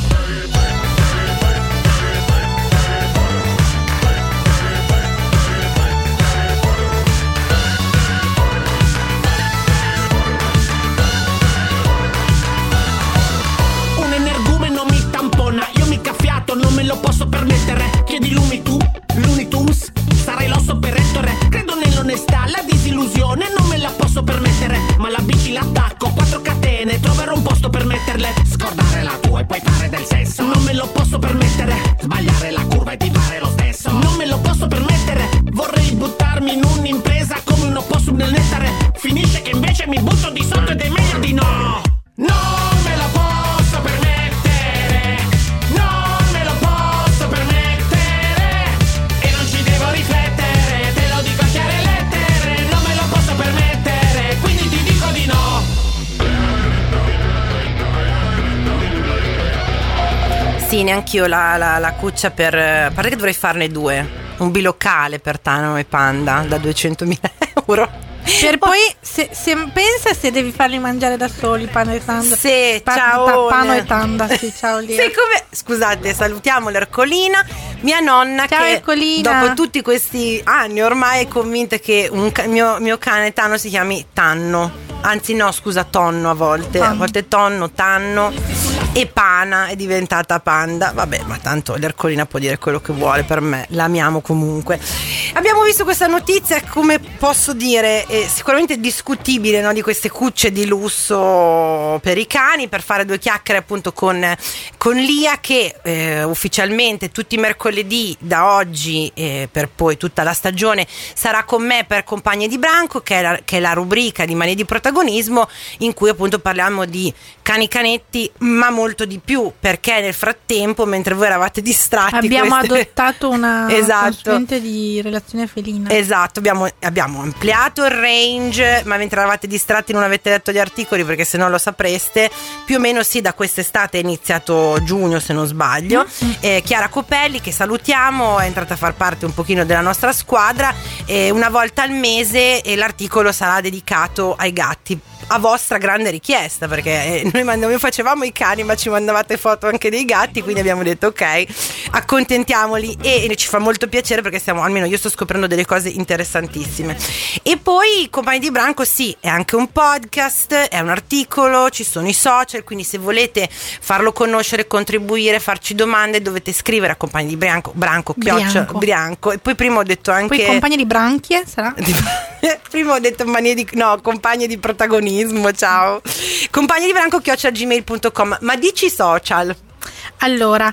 Io mica fiato, non me lo posso permettere. Chiedi lumi tu, l'Unitums, sarai l'osso per ettore. Credo nell'onestà, la disillusione non me la posso permettere. Ma la bici l'attacco, quattro catene, troverò un posto per metterle. Scordare la tua e poi fare del sesso, non me lo posso permettere. Sbagliare la curva e ti fare lo stesso, non me lo posso permettere. Vorrei buttarmi in un'impresa come un opossum nel nettare. Finisce che invece mi butto di sotto ed è meglio di no. Non me lo posso permettere. Sì, neanch'io la, la, la cuccia per... A parte che dovrei farne due. Un bilocale per Tano e Panda da duecentomila euro. Per poi, se, se pensa se devi farli mangiare da soli, Pano e Tanda. Sì, Pa- ciao. ta- Pano e Tanda, sì, ciao Lia. Sì, come... Scusate, salutiamo l'Ercolina, mia nonna, Ciao, che Ercolina. dopo tutti questi anni ormai è convinta che un ca- mio, mio cane Tano si chiami Tanno. Anzi no, scusa, Tonno a volte. Tanno. A volte Tonno, Tanno. E Pana è diventata Panda. Vabbè, ma tanto l'Ercolina può dire quello che vuole, per me l'amiamo comunque. Abbiamo visto questa notizia, come posso dire, eh, sicuramente discutibile, no? Di queste cucce di lusso per i cani, per fare due chiacchiere appunto con, con Lia, che eh, ufficialmente tutti i mercoledì da oggi eh, per poi tutta la stagione sarà con me per Compagnie di Branco, che è la, che è la rubrica di Manie di Protagonismo, in cui appunto parliamo di cani canetti, ma molto di più, perché nel frattempo, mentre voi eravate distratti, abbiamo queste... adottato una esatto. consulente di relazione felina. Esatto, abbiamo, abbiamo ampliato il range, ma mentre eravate distratti non avete letto gli articoli, perché se no lo sapreste, più o meno sì, da quest'estate è iniziato giugno se non sbaglio. mm-hmm. eh, Chiara Copelli, che salutiamo, è entrata a far parte un pochino della nostra squadra, eh, una volta al mese, e l'articolo sarà dedicato ai gatti, a vostra grande richiesta, perché noi, mand- noi facevamo i cani ma ci mandavate foto anche dei gatti, quindi abbiamo detto ok, accontentiamoli, e, e ci fa molto piacere perché stiamo, almeno io sto scoprendo delle cose interessantissime. E poi Compagni di Branco sì, è anche un podcast, è un articolo, ci sono i social, quindi se volete farlo conoscere, contribuire, farci domande, dovete scrivere a Compagni di Branco, Branco, chioccia, Brianco. Brianco. E poi prima ho detto anche Poi Compagni di Branchie sarà? prima ho detto manie di, no, Compagni di Protagonismo, ciao. Compagni di Branco chiocciola gmail punto com. Ma dici social. Allora, c'è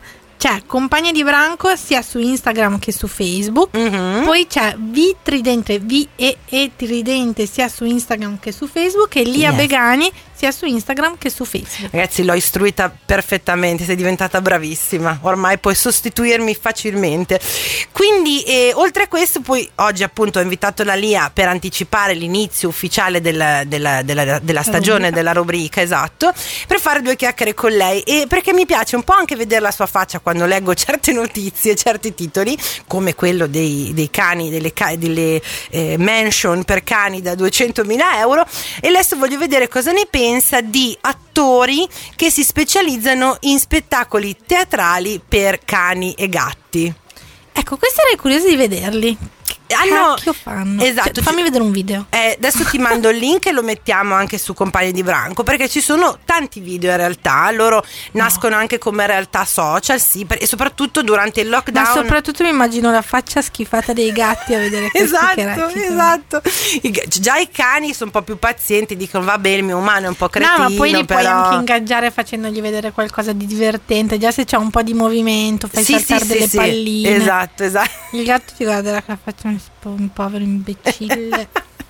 c'è Compagnia di Branco sia su Instagram che su Facebook. Mhm. Poi c'è V Tridente, V e E Tridente sia su Instagram che su Facebook, e Lia Yes. Begani sia su Instagram che su Facebook. Ragazzi, l'ho istruita perfettamente, sei diventata bravissima, ormai puoi sostituirmi facilmente. Quindi eh, oltre a questo, poi oggi appunto ho invitato la Lia per anticipare l'inizio ufficiale della, della, della, della stagione rubrica. della rubrica, esatto, per fare due chiacchiere con lei, e perché mi piace un po' anche vedere la sua faccia quando leggo certe notizie, certi titoli, come quello dei, dei cani, delle, ca- delle eh, mansion per cani da duecentomila euro, e adesso voglio vedere cosa ne pensa di attori che si specializzano in spettacoli teatrali per cani e gatti. Ecco, questo ero curiosa di vederli. Hanno- Cacchio fanno? Esatto, Cioè, fammi ti- vedere un video. Eh, adesso ti mando il link e lo mettiamo anche su Compagni di Branco, perché ci sono tanti video in realtà, loro nascono anche come realtà social, sì, per- e soprattutto durante il lockdown. Ma soprattutto mi immagino la faccia schifata dei gatti a vedere questi che Esatto, recitano. esatto. I ga- già i cani sono un po' più pazienti, dicono vabbè, il mio umano è un po' cretino, No, ma poi li puoi però... anche ingaggiare facendogli vedere qualcosa di divertente. Già se c'è un po' di movimento, fai Sì, saltare sì, delle sì, sì. palline. Esatto, esatto. Il gatto ti guarderà che faccia un, po- un povero imbecille.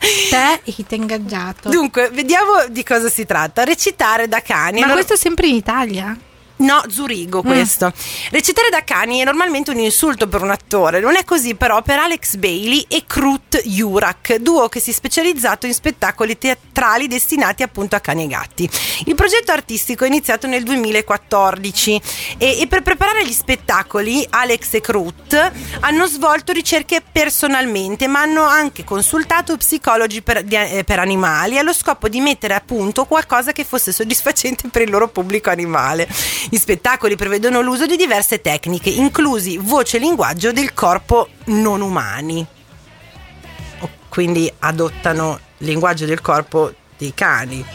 Te e chi ti ha ingaggiato. Dunque, vediamo di cosa si tratta. Recitare da cani. Ma Allora- questo è sempre in Italia? No, Zurigo questo. Recitare da cani è normalmente un insulto per un attore, non è così però per Alex Bailey e Krut Jurak, duo che si è specializzato in spettacoli teatrali destinati appunto a cani e gatti. Il progetto artistico è iniziato nel duemilaquattordici e, e per preparare gli spettacoli Alex e Krut hanno svolto ricerche personalmente, ma hanno anche consultato psicologi per, di- eh, per animali allo scopo di mettere a punto qualcosa che fosse soddisfacente per il loro pubblico animale. Gli spettacoli prevedono l'uso di diverse tecniche, inclusi voce e linguaggio del corpo non umani. O- Quindi adottano il linguaggio del corpo dei cani.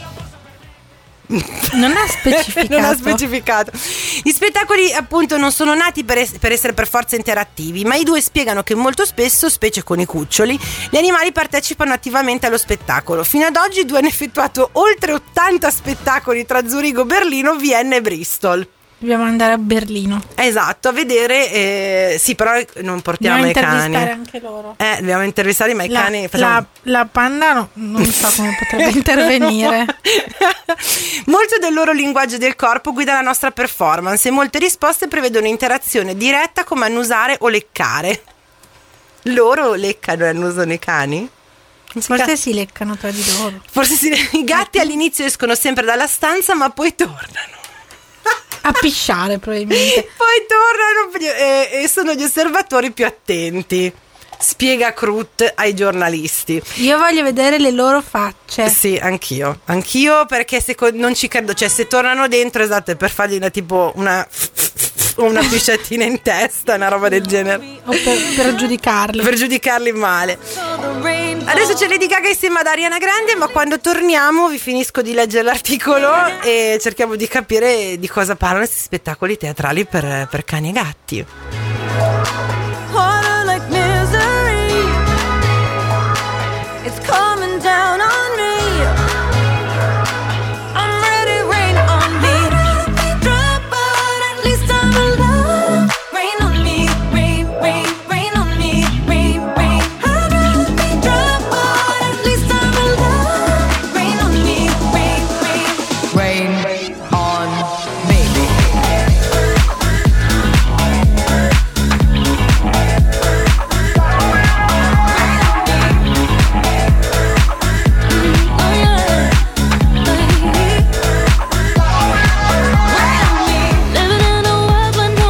Non ha specificato. Non ha specificato. Gli spettacoli appunto non sono nati per, es- per essere per forza interattivi, ma i due spiegano che molto spesso, specie con i cuccioli, gli animali partecipano attivamente allo spettacolo. Fino ad oggi i due hanno effettuato oltre ottanta spettacoli tra Zurigo, Berlino, Vienna e Bristol. Dobbiamo andare a Berlino. Esatto, a vedere, eh, sì, però non portiamo Dobbiamo i cani. intervistare anche loro. Eh, dobbiamo intervistare, ma i La, cani facciamo... la, la panda no, non so come potrebbe intervenire. Molto del loro linguaggio del corpo guida la nostra performance e molte risposte prevedono interazione diretta come annusare o leccare. Loro leccano e annusano i cani? Non si Forse ca- si leccano tra di loro. Forse sì, i gatti all'inizio escono sempre dalla stanza ma poi tornano. A pisciare probabilmente. Poi tornano e, e sono gli osservatori più attenti. Spiega Krut ai giornalisti. Io voglio vedere le loro facce. Sì, anch'io. Anch'io perché se co- non ci credo. Cioè, se tornano dentro, esatto, è per fargli una tipo una una pisciatina in testa, una roba del genere. O per, per giudicarli. Per giudicarli male. Adesso c'è Lady Gaga insieme ad Ariana Grande, ma quando torniamo vi finisco di leggere l'articolo e cerchiamo di capire di cosa parlano questi spettacoli teatrali per, per cani e gatti. Harder like misery. It's coming down on me. I'm ready, rain on me. Drop, but at least I'm alive. Rain on me, rain, rain, rain on me, rain, rain. I'd rather be drop, but at least I'm alive. Rain on me, rain, rain. Rain on me. Living in a world when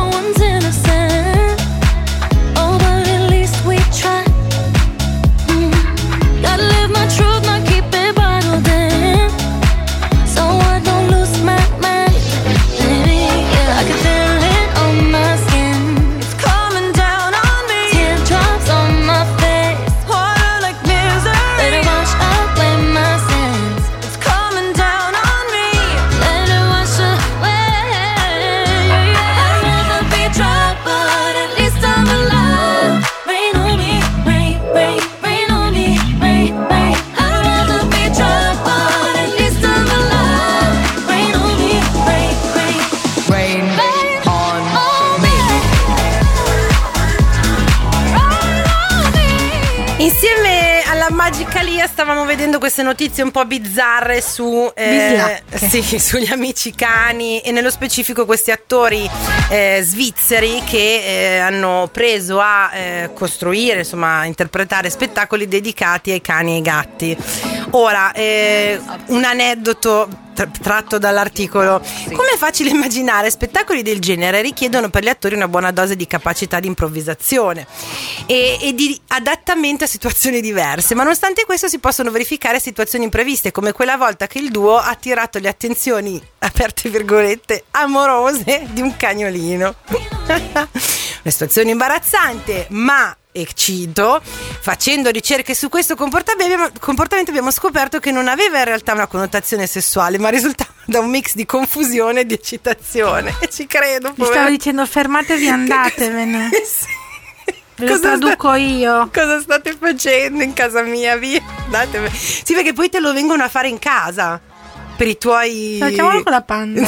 Magicalia stavamo vedendo queste notizie un po' bizzarre su eh, sì, sugli amici cani e nello specifico questi attori eh, svizzeri che eh, hanno preso a eh, costruire, insomma, a interpretare spettacoli dedicati ai cani e ai gatti. Ora, eh, un aneddoto tra- tratto dall'articolo. Sì. Come è facile immaginare, spettacoli del genere richiedono per gli attori una buona dose di capacità di improvvisazione e, e di adattamento a situazioni diverse, ma nonostante questo si possono verificare situazioni impreviste, come quella volta che il duo ha attirato le attenzioni, aperte virgolette, amorose di un cagnolino. Una situazione imbarazzante, ma, e cito, facendo ricerche su questo comportamento abbiamo scoperto che non aveva in realtà una connotazione sessuale, ma risultava da un mix di confusione e di eccitazione. E ci credo. Mi stavo dicendo fermatevi, andatevene. Sì. Ve lo traduco sta- io. Cosa state facendo in casa mia? Via, andatevene. Sì, perché poi te lo vengono a fare in casa per i tuoi. Facciamolo con la panda.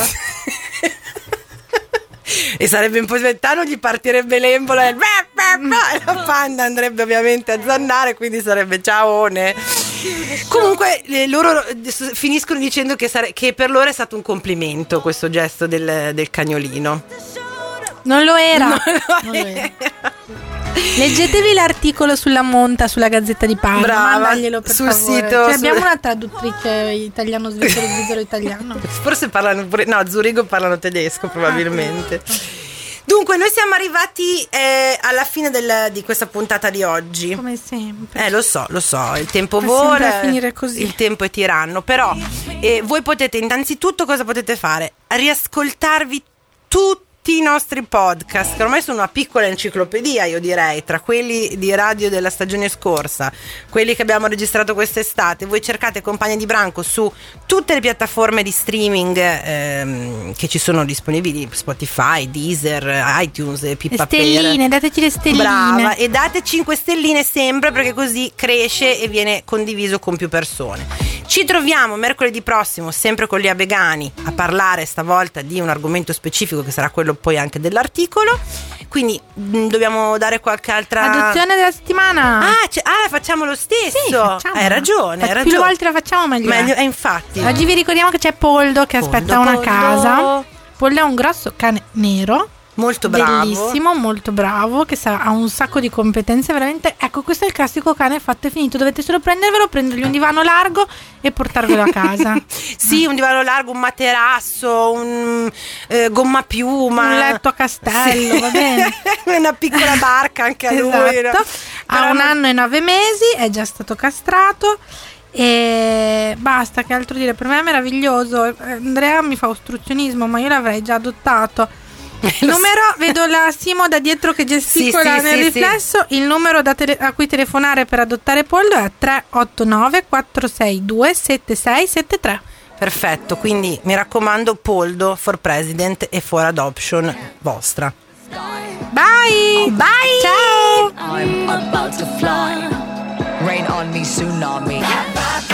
E sarebbe un po' svettano, gli partirebbe l'embola e la panda andrebbe ovviamente a zannare, quindi sarebbe ciaone. Comunque eh, loro finiscono dicendo che, sare- che per loro è stato un complimento questo gesto del, del cagnolino. Non lo era, non lo non lo era. Leggetevi l'articolo sulla monta sulla Gazzetta di Parma. Brava, mandaglielo per sul favore. sito, cioè, su... abbiamo una traduttrice italiano svizzero svizzero italiano. Forse parlano pure, no, a Zurigo parlano tedesco probabilmente. Dunque, noi siamo arrivati eh, alla fine del, di questa puntata di oggi. Come sempre. Eh, lo so, lo so, il tempo Fa vola, finire così. Il tempo è tiranno, però eh, voi potete innanzitutto cosa potete fare? Riascoltarvi tutti i nostri podcast, che ormai sono una piccola enciclopedia, io direi, tra quelli di radio della stagione scorsa, quelli che abbiamo registrato quest'estate. Voi cercate Compagni di Branco su tutte le piattaforme di streaming ehm, che ci sono disponibili, Spotify, Deezer, iTunes, Pippa Per. Stelline, dateci le stelline. Brava, e date cinque stelline sempre, perché così cresce e viene condiviso con più persone. Ci troviamo mercoledì prossimo, sempre con Lia Begani, a parlare stavolta di un argomento specifico che sarà quello poi anche dell'articolo. Quindi mh, dobbiamo dare qualche altra adozione della settimana. Ah, c- ah facciamo lo stesso. Sì, facciamo. Hai ragione, hai ragione. Più volte la facciamo meglio. Meglio, è. eh, infatti. Oggi vi ricordiamo che c'è Poldo che Poldo, aspetta una Poldo. casa. Poldo è un grosso cane nero. Molto bravo. Bellissimo, molto bravo, che sa, ha un sacco di competenze, veramente. Ecco, questo è il classico cane fatto e finito. Dovete solo prendervelo, prendergli un divano largo e portarvelo a casa. Sì, un divano largo, un materasso, un eh, gomma piuma, un letto a castello, sì. Va bene. Una piccola barca anche a lui. Esatto. No? Ha Però un non... anno e nove mesi, è già stato castrato. E basta, che altro dire. Per me è meraviglioso. Andrea mi fa ostruzionismo, ma io l'avrei già adottato. Il numero, vedo la Simo da dietro che gesticola sì, sì, nel sì, riflesso. sì. Il numero da tele- a cui telefonare per adottare Poldo è tre otto nove quattro sei due sette sei sette tre. Perfetto, quindi mi raccomando, Poldo for President e for Adoption vostra. Bye! Bye! Ciao! I'm about to fly. Rain on me, tsunami.